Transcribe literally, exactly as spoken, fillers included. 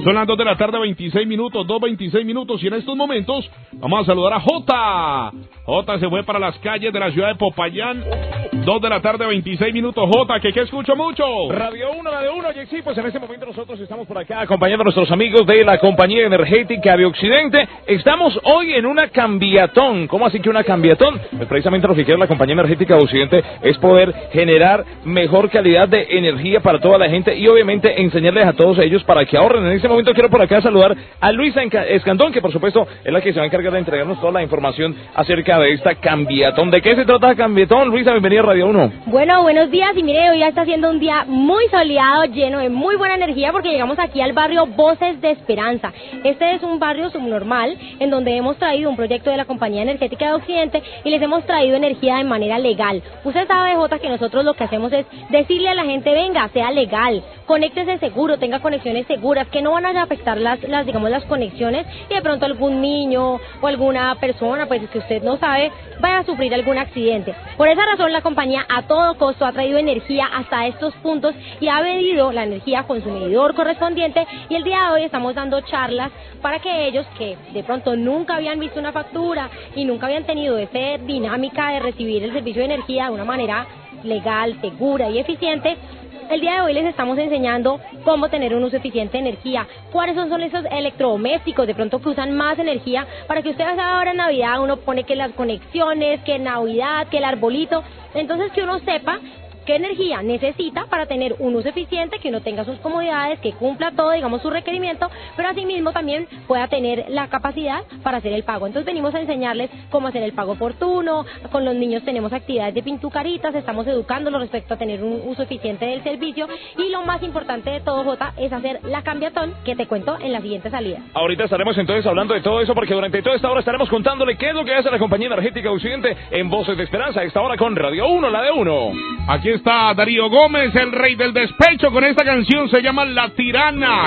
Son las dos de la tarde, veintiséis minutos, dos veintiséis minutos, y en estos momentos vamos a saludar a Jota. Jota se fue para las calles de la ciudad de Popayán. dos de la tarde, veintiséis minutos. Jota, que que escucho mucho. Radio uno, Radio uno, y sí, pues en este momento nosotros estamos por acá acompañando a nuestros amigos de la compañía energética de Occidente. Estamos hoy en una cambiatón. ¿Cómo así que una cambiatón? Pues precisamente lo que quiere la compañía energética de Occidente es poder generar mejor calidad de energía para toda la gente y obviamente enseñarles a todos ellos para que ahorren. En este momento quiero por acá saludar a Luisa Escandón, que por supuesto es la que se va a encargar de entregarnos toda la información acerca de esta cambiatón. ¿De qué se trata cambiatón? Luisa, bienvenida a Radio uno. Bueno, buenos días, y mire, hoy ya está siendo un día muy soleado, lleno de muy buena energía, porque llegamos aquí al barrio Voces de Esperanza. Este es un barrio subnormal en donde hemos traído un proyecto de la compañía energética de Occidente y les hemos traído energía de manera legal. Usted sabe, Jota, que nosotros lo que hacemos es decirle a la gente, venga, sea legal, conéctese seguro, tenga conexiones seguras, que no van a afectar las, las digamos, las conexiones, y de pronto algún niño o alguna persona, pues que usted no sabe, vaya a sufrir algún accidente. Por esa razón, la compañía a todo costo ha traído energía hasta estos puntos y ha medido la energía con su medidor correspondiente, y el día de hoy estamos dando charlas para que ellos que de pronto nunca habían visto una factura y nunca habían tenido esa dinámica de recibir el servicio de energía de una manera legal, segura y eficiente, el día de hoy les estamos enseñando cómo tener un uso eficiente de energía, cuáles son, son esos electrodomésticos de pronto que usan más energía, para que ustedes ahora en Navidad uno pone que las conexiones, que Navidad, que el arbolito, entonces que uno sepa qué energía necesita para tener un uso eficiente, que uno tenga sus comodidades, que cumpla todo, digamos, su requerimiento, pero asimismo también pueda tener la capacidad para hacer el pago. Entonces venimos a enseñarles cómo hacer el pago oportuno. Con los niños tenemos actividades de pintucaritas, estamos educándolos respecto a tener un uso eficiente del servicio, y lo más importante de todo, Jota, es hacer la cambiatón que te cuento en la siguiente salida. Ahorita estaremos entonces hablando de todo eso, porque durante toda esta hora estaremos contándole qué es lo que hace la compañía energética de Occidente en Voces de Esperanza, esta hora con Radio uno, la de uno. Aquí está Darío Gómez, el rey del despecho, con esta canción, se llama La Tirana.